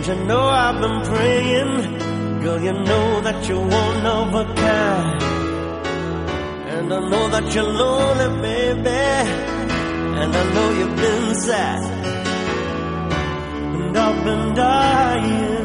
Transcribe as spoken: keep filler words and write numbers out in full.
you know I've been praying? Girl, you know that you're one of a kind. And I know that you're lonely, baby. And I know you've been sad. And I've been dying.